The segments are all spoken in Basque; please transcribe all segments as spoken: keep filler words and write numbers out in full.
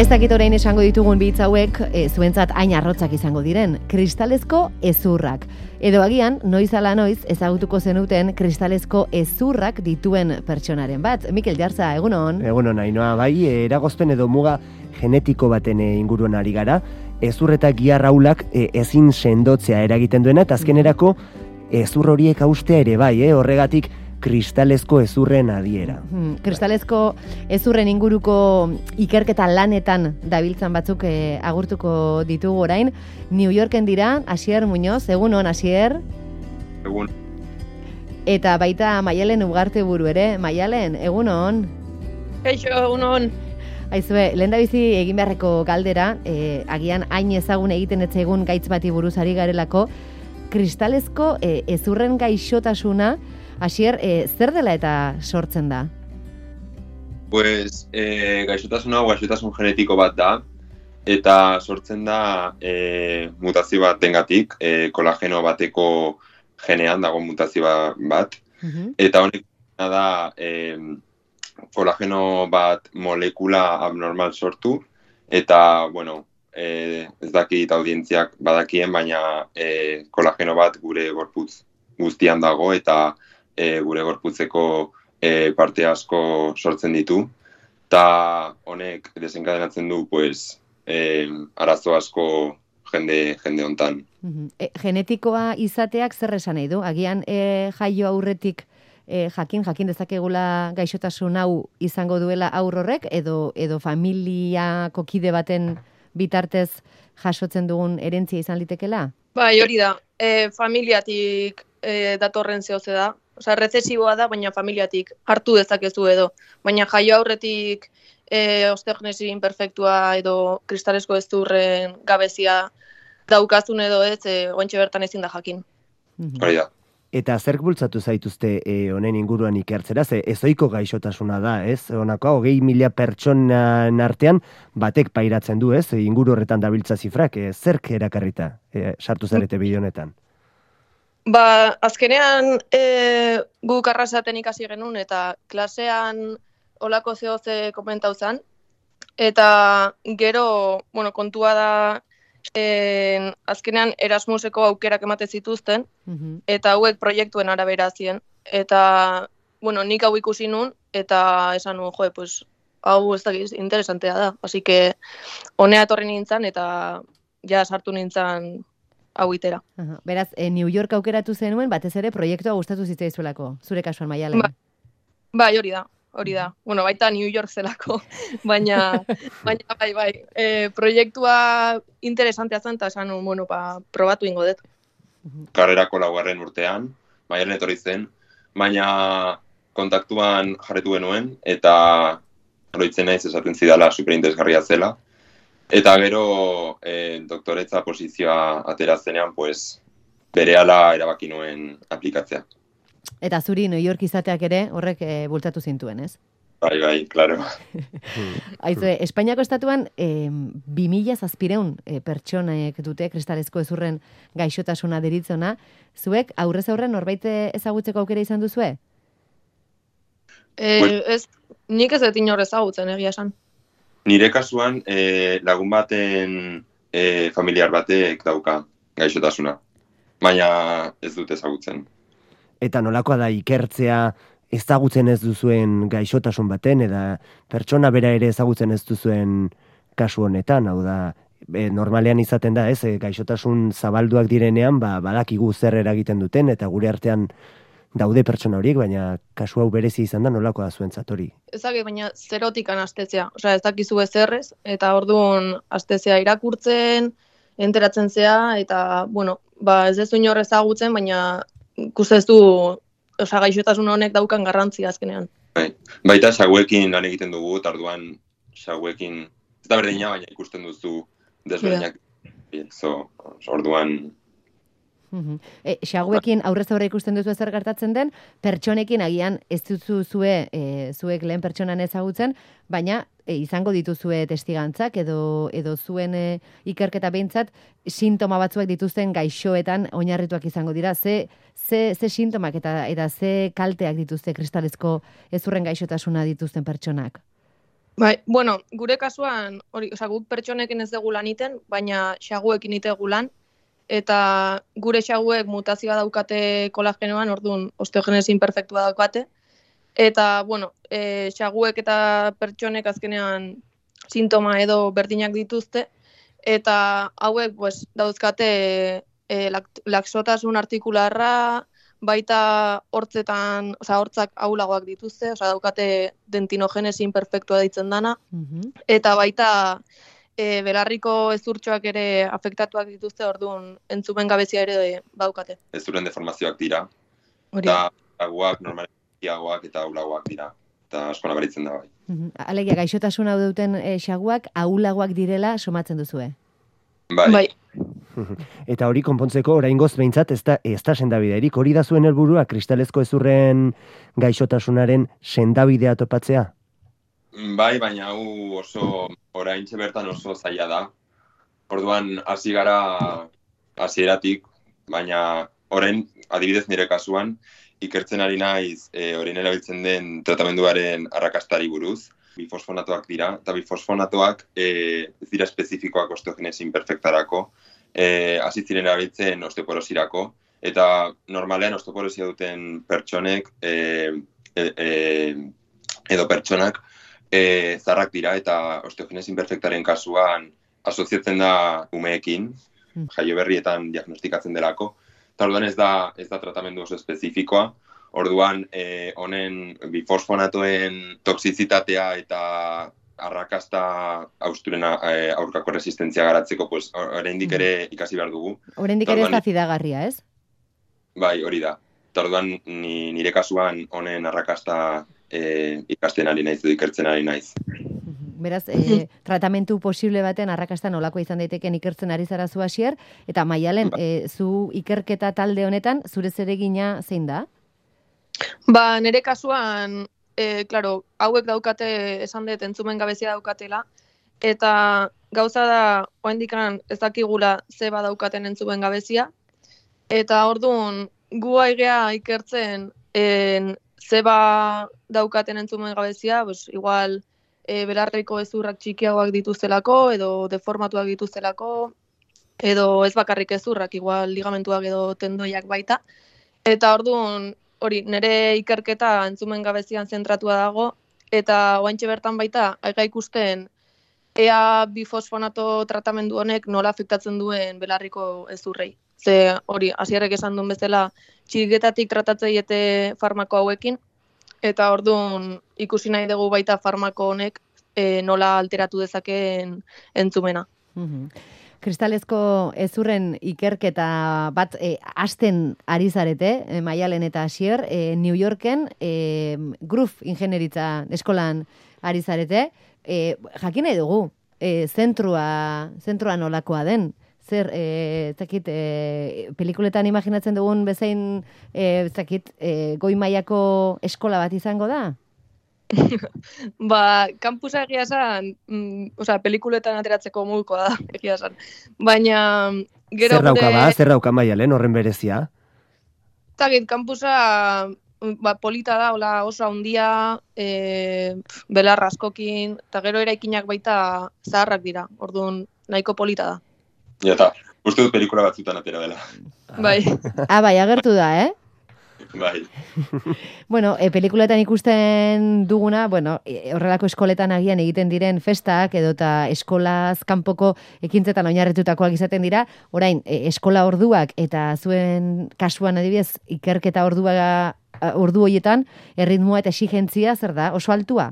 Ez dakit orain esango ditugun bi hitz hauek e, zuentzat hain arrotzak izango diren, kristalezko hezurrak. Edo agian, noiz ala noiz ezagutuko zenuten kristalezko hezurrak dituen pertsonaren bat. Mikel Jarza, egunon? Egunon, Ainoa, bai, eragozpen edo muga genetiko baten inguruan ari gara, hezur eta giar ahulak e, ezin sendotzea eragiten duena, eta azkenerako hezur horiek haustea ere bai, eh? Horregatik kristalezko hezurren adiera. Hmm, kristalezko hezurren inguruko ikerketa lanetan dabiltzan batzuk eh, agurtuko ditugu orain. New Yorken dira, Asier Muñoz, egunon, Asier? Egun. Eta baita Maialen Ugarteburu ere, Maialen, egunon? Kaixo, egunon. Aizue, lehen da bizi egin beharreko galdera, eh, agian hain ezagun egiten etzegun gaitz bati buruz ari garelako, kristalezko eh, hezurren gaixotasuna, Asier, e, zer dela eta sortzen da? Pues, e, gaixotasun hau gaixotasun genetiko bat da, eta sortzen da e, mutazio batengatik, e, kolageno bateko genean dago mutazio bat, uh-huh. Eta honek da e, kolageno bat molekula abnormal sortu, eta, bueno, e, ez dakit audientziak badakien, baina e, kolageno bat gure gorputz guztian dago, eta E, gure gorputzeko e, parte asko sortzen ditu, eta honek desenkadenatzen du pues, e, arazo asko jende, jende hontan. Uh-huh. E, genetikoa izateak zer esan nahi du? Agian e, jaio aurretik e, jakin, jakin dezakegula gaixotasun hau izango duela aur horrek, edo, edo familiako kide baten bitartez jasotzen dugun herentzia izan litekela? Bai, hori da. E, familiatik e, datorren zehoze da. Osa, rezesiboa da, baina familiatik hartu dezakezu edo. Baina jaio aurretik e, osteogenesi imperfektua edo kristalesko hezurren gabezia daukazun edo ez, e, ointxe bertan ezin da jakin. Hori da. Eta zerk bultzatu zaituzte e, honen inguruan ikertzera, ze ezoiko gaixotasuna da, ez? Honakoa, hogei mila pertsonan artean batek pairatzen du, ez? Inguru horretan dabiltza zifrak, e, zerk erakarrita, e, sartu zarete bide honetan? Ba, azkenean e, guk arrasaten ikasi genuen eta klasean olako zehoze komentau zen. Eta gero, bueno, kontua da e, azkenean Erasmuseko aukerak emate zituzten, uh-huh. Eta hauek proiektuen arabera zien. Eta, bueno, nik hau ikusi nun, eta esan nuen, jo, pues, hau ez dakiz, interesantea da. Así que, honea etorri nintzen eta ja sartu nintzen hau itera. Aha, beraz, e, New York aukeratu zenuen, batez ere proiektua gustatu zitzaizuelako, zure kasuan, Maialen. Ba, bai, hori da, hori da. Bueno, baita New York zelako, baina, baina bai, bai. E, proiektua interesantea zen, eta esan, bueno, ba, probatu ingo dut. Karrerako laugarren urtean, Maialen etorri zen, baina kontaktuan jarretu genuen, eta oroitzen naiz esaten zidala superinteresgarria zela. Eta gero e, doktoretza posizioa atera zenean, pues, berehala erabaki nuen aplikatzea. Eta zuri New York izateak ere horrek e, bultatu zintuen, ez? Bai, bai, klaro. Aizue, Espainiako estatuan e, bi mila zazpireun e, pertsonek dute kristalezko hezurren gaixotasuna deritzona. Zuek aurrez aurren norbait ezagutzeko aukera izan duzue? E, ez, nik ez dut inor ezagutzen, egia esan. Nire kasuan e, lagun baten e, familiar batek dauka gaixotasuna, baina ez dut ezagutzen. Eta nolakoa da ikertzea ezagutzen ez duzuen gaixotasun baten, eta pertsona bera ere ezagutzen ez duzuen kasu honetan, hau da, e, normalean izaten da, ez, e, gaixotasun zabalduak direnean, ba, badakigu zer eragiten duten, eta gure artean daude pertsona horiek, baina kasu hau berezi izan da nolakoa da zuentzat hori. Ezagik, baina zerotikan astetzea. Osea, ez dakizu ezerrez, eta orduan astetzea irakurtzen, enteratzen zea, eta, bueno, ba, ez dezu inor ezagutzen, baina ikustez du, osea, gaixotasun honek daukan garrantzia azkenean. Bai. Baita xaguekin lan egiten dugu, eta orduan xaguekin, ez da berdina, baina ikusten duzu desberdinak. Yeah. So, orduan... Uh-huh. E, xaguekin aurrez aurre ikusten duzu zer gertatzen den, pertsonekin agian ez duzu zue, e, zuek lehen pertsonan ezagutzen, baina e, izango dituzue testigantzak edo edo zuen e, ikerketa behintzat sintoma batzuek dituzten gaixoetan oinarrituak izango dira. Ze, ze, ze sintomak eta, eta ze kalteak dituzte kristalezko hezurren gaixotasuna dituzten pertsonak? Bai, bueno, gure kasuan, hori, osea, guk pertsonekin ez dugu lan iten, baina xaguekin itegu lan, eta gure xaguek mutazioa daukate kolagenoan, orduan osteogenesi imperfektua daukate, eta, bueno, e, xaguek eta pertsonek azkenean sintoma edo berdinak dituzte, eta hauek, pues, dauzkate e, laxotasun artikularra, baita hortzetan, osea, hortzak ahulagoak dituzte, osea, daukate dentinogenesi imperfektua deitzen dana, Mhm. eta baita e, belarriko ezurtxoak ere afektatuak dituzte, orduan entzumen gabezia ere baukate. Ez duren deformazioak dira, Hori. eta aguak, normaliagoak eta ahulagoak dira, eta asko nabaritzen da bai. Mhm. Alegia, gaixotasun hau duten e, xaguak ahulagoak direla somatzen duzue. Bai, Bai. Eta hori konpontzeko oraingoz behintzat ez da, ez da sendabiderik. Hori da zuen helburua kristalezko ezurren gaixotasunaren sendabidea topatzea? bai, baina hau oso, oraintxe bertan oso zaila da. Orduan hasi gara hasieratik, baina orain adibidez nire kasuan ikertzen ari naiz e, orain erabiltzen den tratamenduaren arrakastari buruz. Bifosfonatoak dira, eta bifosfonatoak e, ez dira espezifikoak osteogenesi imperfektarako, e, hasi ziren erabiltzen osteoporosirako, eta normalean osteoporosia duten pertsonek e, e, e, edo pertsonak e, zarrak dira, eta osteogenesi imperfektaren kasuan asoziatzen da umeekin, jaio berrietan diagnostikatzen delako, eta orduan ez da, ez da tratamendu oso espezifikoa. Orduan, eh, honen bifosfonatoen toxizitatea eta arrakasta austurena eh, aurkako resistentzia garatzeko, pues, oraindik ere ikasi behar dugu. Oraindik ere ez da fidagarria, ez? Bai, hori da. Eta orduan, ni, nire kasuan honen arrakasta eh, ikasten ari naiz, edo ikertzen ari naiz. Beraz, e, tratamentu posible baten arrakasta nolako izan daiteken ikertzen ari zara zu Hasier, eta Maialen, e, zu ikerketa talde honetan, zure zeregina zein da? Ba, nire kasuan, e, claro, hauek daukate, esan dut, entzumen gabezia daukatela, eta gauza da, oraindikan ez dakigula zeba daukaten entzumen gabezia, eta orduan, gu aigea ikertzen en, zeba daukaten entzumen gabezia, pues, igual, e, belarriko ezurrak txikiagoak dituztelako, edo deformatuak dituztelako, edo ez bakarrik ezurrak, igual ligamentuak edo tendoiak baita, eta orduan, hori, nire ikerketa entzumen gabezian zentratua dago, eta oaintxe bertan baita, aiga ikusten, ea bifosfonato tratamendu honek nola afektatzen duen belarriko ezurrei. Ze hori, Hasierrek esan duen bezala, txiketatik tratatzeiete farmako hauekin, eta orduan ikusi nahi dugu baita farmako honek e, nola alteratu dezakeen entzumena. Mhm. Kristalezko ezurren ikerketa bat e, hasten ari zarete, e, Maialen eta Hasier, e, New Yorken e, Groove ingenieritza eskolan ari zarete. E, jakin nahi dugu, e, zentrua, zentrua nolakoa den. Zer, e, zakit, e, pelikuletan imaginatzen dugun bezain, e, zakit, e, goi mailako eskola bat izango da? Ba, kampusa egia esan, mm, osea, pelikuletan ateratzeko moduko da, egia esan. Baina, gero Zer dauka ba, zer dauka Maialen horren berezia? Zagit, kampusa ba, polita da, hola, oso handia, e, belarra askokin, eta gero eraikinak baita zaharrak dira, orduan nahiko polita da. Ja, eta uste dut pelikula batzutan atera dela. Bai. Ah, bai, agertu da, eh? Bai. Bueno, e, pelikuletan ikusten duguna, bueno, e, horrelako eskoletan agian egiten diren festak edota eskolaz kanpoko ekintzetan oinarritutakoak izaten dira, orain e, eskola orduak eta zuen kasuan adibidez ikerketa ordua ordu hoietan erritmoa eta exigentzia zer da? Oso altua?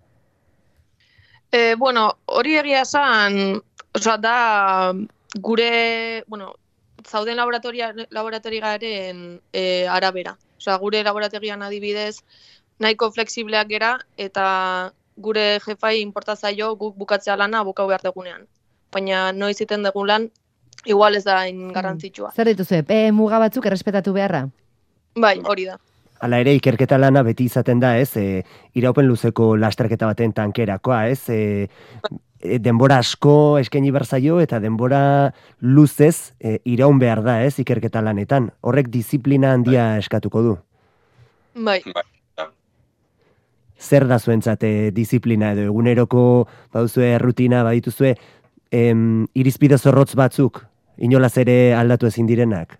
E, bueno, hori egia esan, osea, da gure, bueno, zauden laboratoria laboratoriaren e, arabera. Osea, gure laborategian adibidez nahiko flexibleak gera eta gure jefai inporta zaio guk bukatzea lana bukau behar degunean. Baina noiz iten dugun lan, igual ez da hain garrantzitsua. Zer dituzu, epe muga batzuk errespetatu beharra? Bai, hori da. Hala ere, ikerketa lana beti izaten da, ez, e, iraupen luzeko lasterketa baten tankerakoa, ez, e, e, denbora asko eskaini behar zaio eta denbora luzez e, iraun behar da, ez, ikerketa lanetan. Horrek disiplina handia eskatuko du. Bai. Bai. zer da zuentzat e, disiplina edo eguneroko baduzue rutina, badituzue em, irizpide zorrotz batzuk, inolaz ere aldatu ezin direnak?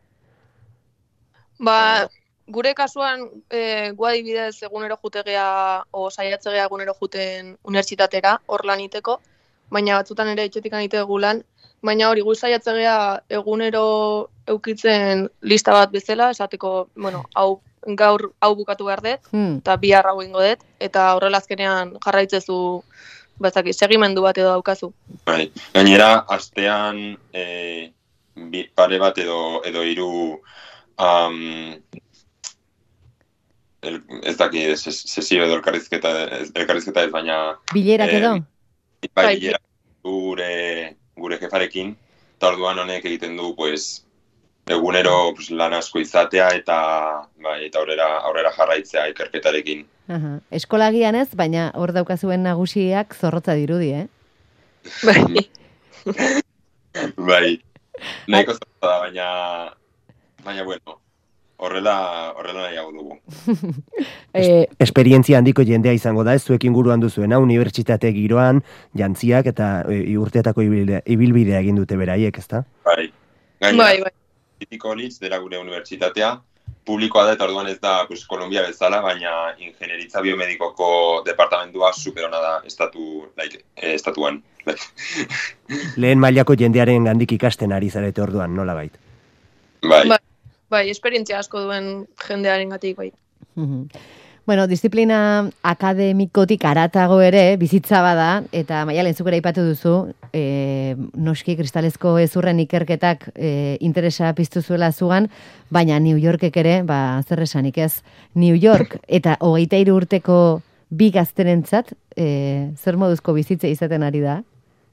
Ba, gure kasuan, e, gu adibidez egunero jutegea, o saiatzegea egunero juten unibertsitatera, hor lan iteko, baina batzutan ere etxetik anitegu lan, baina hori gu saiatzegea egunero eukitzen lista bat bezala, esateko, bueno, hau gaur hau bukatu behar dut, Hmm. eta bihar hau ingo dut, eta horrela azkenean jarraitzezu, bazaki, segimendu bat edo daukazu. Bai. Gainera, astean e, bi, pare bat edo, edo hiru um, el, ez daki, ses, sesio edo elkarrizketa, elkarrizketa ez, baina Bilerak edo? bai, Bai, bilera gure, gure jefarekin, eta orduan honek egiten du, pues, egunero pues, lan asko izatea eta bai, eta aurrera, aurrera jarraitzea ikerketarekin. Aha. Eskolagian ez, baina hor daukazuen nagusiak zorrotza dirudi, eh? Bai. Bai, nahiko zorra da, baina, baina bueno, horrela, horrela nahiago dugu. Eh, Esperientzia handiko jendea izango da, ez zuek inguruan duzuena, unibertsitate giroan, jantziak eta e, urteetako ibilbidea, ibilbidea egin dute beraiek, ezta? Bai, gainera, Bai, bai. City College dela gure unibertsitatea, publikoa da eta orduan ez da pues, Kolombia bezala, baina ingenieritza biomedikoko departamentua superona da estatu, like, eh, estatuan. Like. Lehen mailako jendearen gandik ikasten ari zarete orduan, nola bait. Bai, Bai. Bai, esperientzia asko duen jendearengatik bai. Mhm. Bueno, disiplina akademikotik aratago ere bizitza bada, eta Maialen zuk ere aipatu duzu, e, noski kristalezko ezurren ikerketak e, interesa piztu zuela zugan, baina New Yorkek ere, ba, zer esanik ez, New York eta hogeita hiru urteko bi gazterentzat, e, zer moduzko bizitza izaten ari da?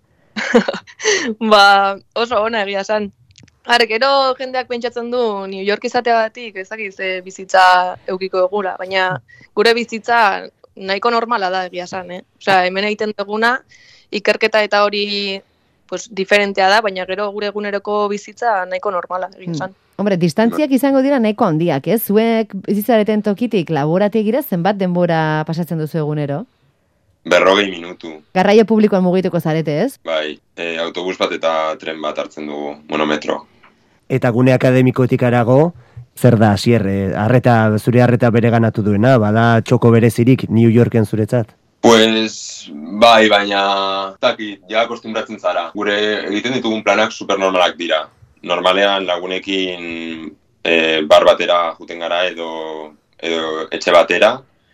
Ba, oso ona egia esan. Har, gero jendeak pentsatzen du New York izateagatik ezakiz e, bizitza eukiko egura, baina gure bizitza nahiko normala da egia esan, eh? Osea, hemen egiten duguna ikerketa eta hori pues, diferentea da, baina gero gure eguneroko bizitza nahiko normala egia esan. Hombre, distantziak izango dira nahiko handiak, ez? Zuek bizitzareten tokitik laborategira zenbat denbora pasatzen duzu egunero? berrogei minutu. Garraio publikoan mugituko zarete, ez? Bai, e, autobus bat eta tren bat hartzen dugu, monometro. Eta gune akademikotik arago, zer da, Asier, e, arreta, zure arreta bere ganatu duena, bada txoko berezirik New Yorken zuretzat? Pues, bai, baina, takit, ja akostumbratzen zara. Gure egiten ditugun planak supernormalak dira. Normalean lagunekin e, bar batera juten gara edo, edo etxe batera,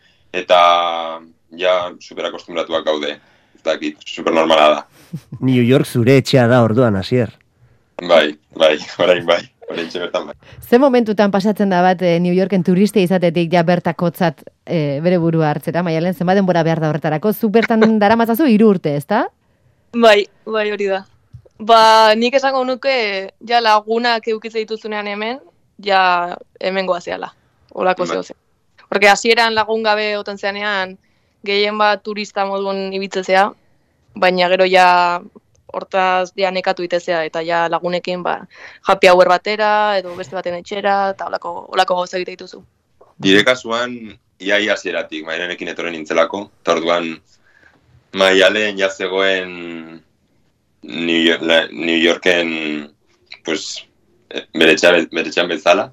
eta ja superakostumbratuak gaude. Ez dakit, supernormala da. New York zure etxea da orduan, Asier. Bai, bai, orain bai, orain bertan bai. Ze momentutan pasatzen da bat e, New Yorken turiste izatetik ja bertakotzat e, bere burua hartzera, Maialen, zenbat denbora behar da horretarako? Zu bertan daramatzazu hiru urte, ezta? Bai, bai hori da. Ba, nik esango nuke, ja lagunak eukitze dituzunean hemen, ja hemen goazeala. Olako Bai. zeo zen. Porque hasieran lagun gabe oten zeanean, gehien bat turista modun ibitzezea, baina gero ja hortaz ja nekatu itezea, eta ja lagunekin ba, happy hour batera, edo beste baten etxera, eta olako, olako gauza egite dituzu. Dire kasuan, iaia hasieratik, Maialenekin etorren nintzelako, eta orduan Maialen ja zegoen New, York, New Yorken pues, beretxean bezala,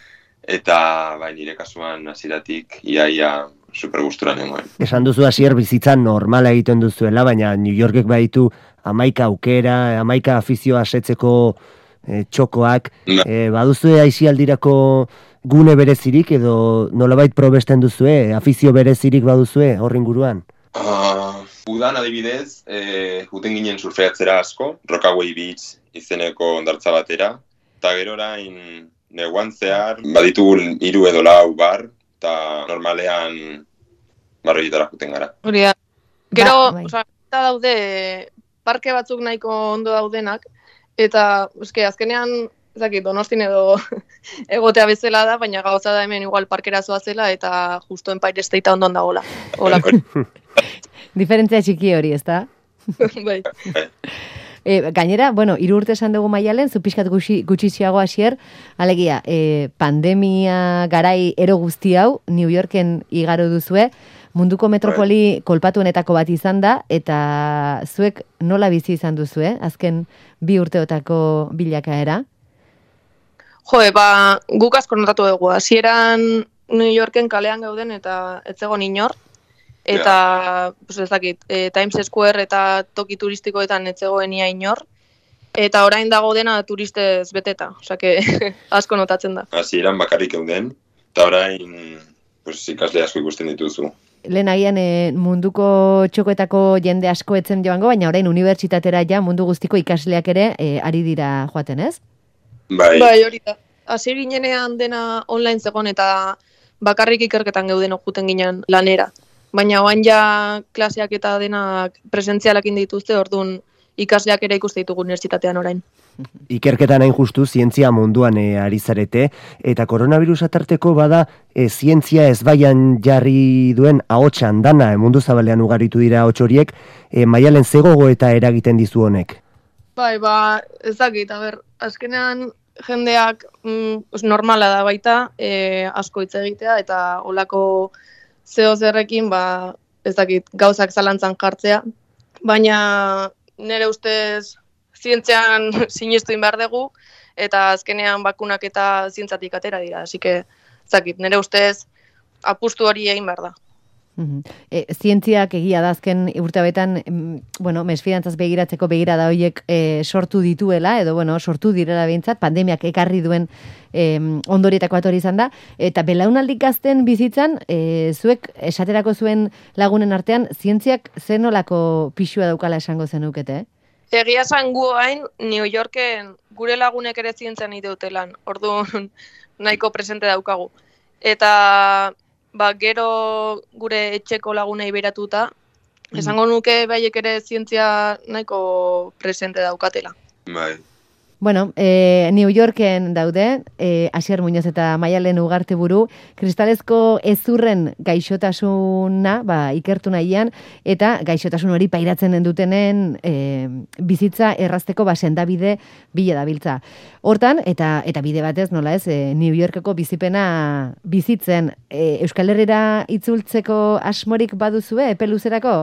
eta bai nire kasuan hasieratik iaia super gustura nengoen. Esan duzu Asier bizitza normala egiten duzuela, baina New Yorkek baditu hamaika aukera, hamaika afizioa asetzeko e, txokoak. Ba. E, baduzue aisialdirako gune berezirik edo nolabait probesten duzue, afizio berezirik baduzue horren guruan? Uh, udan adibidez, eh, juten ginen surfeatzera asko, Rockaway Beach izeneko ondartza batera, eta gero orain neguan zehar, baditu hiru edo lau bar, eta normalean barroietara juten gara. Hori da. Gero, Ba, bai. osea, eta daude parke batzuk nahiko ondo daudenak, eta eske azkenean, ez dakit, Donostin edo egotea bezala da, baina gauza da hemen igual parkera zoazela eta justo Empire Statea ondon dagoela. Holako. Diferentzia txiki hori, ezta? Bai. E, gainera, bueno, hiru urte esan dugu Maialen, zu pixkat gutxi, gutxiziago Asier, alegia, e, pandemia garai ero guzti hau, New Yorken igaro duzue, munduko metropoli kolpatuenetako bat izan da, eta zuek nola bizi izan duzu, eh? Azken bi urteotako bilakaera? Jo, ba, guk asko notatu dugu. Hasieran New Yorken kalean gauden eta ez zegoen inor. Eta, yeah. pues ez dakit, e, Times Square eta toki turistikoetan ez zegoen ia inor. Eta orain dago dena turistez beteta. Osea, que asko notatzen da. Hasieran bakarrik euden, eta orain pues, ikasle asko ikusten dituzu. Lehen agian e, munduko txokoetako jende asko etzen joango, baina orain unibertsitatera ja mundu guztiko ikasleak ere e, ari dira joaten, ez? Bai, bai hori da. Hasi ginenean dena online zegoen eta bakarrik ikerketan geuden okuten ginen lanera. Baina oain ja klaseak eta denak presentzialakin dituzte, orduan ikasleak ere ikuste ditugu unibertsitatean orain. Ikerketan hain justu zientzia munduan e, ari zarete, eta koronavirusa tarteko bada e, zientzia ezbaian jarri duen ahotsan dana, e, mundu zabalean ugaritu dira ahots horiek, e, Maialen zegogo eta eragiten dizu honek? Bai, ba, ez dakit, a ber, azkenean jendeak mm, normala da baita, e, asko hitz egitea, eta olako zeo zerrekin, ba, ez dakit, gauzak zalantzan jartzea, baina nire ustez zientzean sinestu behar dugu, eta azkenean bakunak eta zientzatik atera dira, así que, ez dakit, nire ustez apustu hori egin behar da. E, zientziak egia da azken urtebetan, bueno, mesfidantzaz begiratzeko begirada horiek e, sortu dituela, edo bueno, sortu direla behintzat, pandemiak ekarri duen e, ondorietako bat hori izan da, eta belaunaldik gazten bizitzan, e, zuek esaterako zuen lagunen artean, zientziak zenolako pixua daukala esango zenukete, eh? Egia esan gu hain, New Yorken gure lagunek ere zientzian ideutelan, orduan nahiko presente daukagu. Eta ba, gero gure etxeko lagunei beratuta, esango nuke baiek ere zientzia nahiko presente daukatela. bai. Bueno, e, New Yorken daude, e, Asier Muñoz eta Maialen Ugarteburu, kristalezko ezurren gaixotasuna, ba, ikertu nahian, eta gaixotasun hori pairatzen den dutenen e, bizitza errazteko ba, sendabide bile dabiltza. Hortan, eta eta bide batez, nola ez, e, New Yorkeko bizipena bizitzen, e, Euskal Herrira itzultzeko asmorik baduzue, epe luzerako?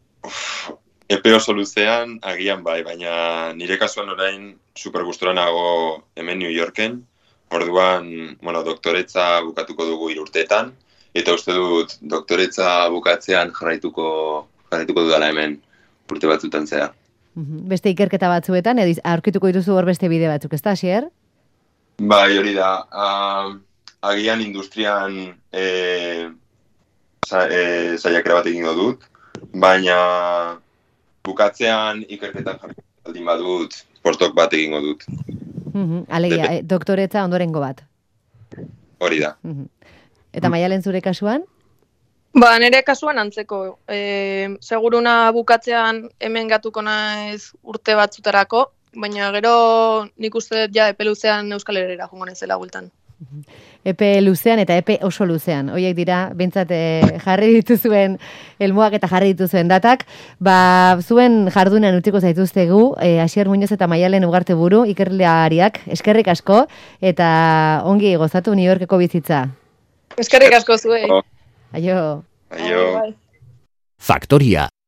Epe oso luzean, agian bai, baina nire kasuan orain super gustura nago hemen New Yorken. Orduan, bueno, doktoretza bukatuko dugu hiru urteetan, eta uste dut doktoretza bukatzean jarraituko jarraituko dudala hemen urte batzutan zea. Beste ikerketa batzuetan, edo aurkituko dituzu hor beste bide batzuk, ez da, Asier? Bai, hori da. Uh, agian industrian e, za, e, saiakera bat egingo dut, baina bukatzean ikerketan jarraituko badut, portok bat egingo dut. Uh-huh. Alegia, e, doktoretza ondorengo bat. Hori da. Uh-huh. Eta Maialen zure kasuan? Ba, nire kasuan antzeko. E, seguruna bukatzean hemen gatuko naiz urte batzutarako, baina gero nik uste ja epe luzean Euskal Herrira joango naizela bueltan. Epe luzean eta epe oso luzean. Horiek dira, bentsat jarri dituzuen helmuak eta jarri dituzuen datak. Ba, zuen jardunean utziko zaituztegu, e, Asier Muñoz eta Maialen Ugarteburu, ikerleariak, eskerrik asko, eta ongi gozatu New Yorkeko bizitza. Eskerrik asko zuei. Aio. Aio. Bai. Faktoria.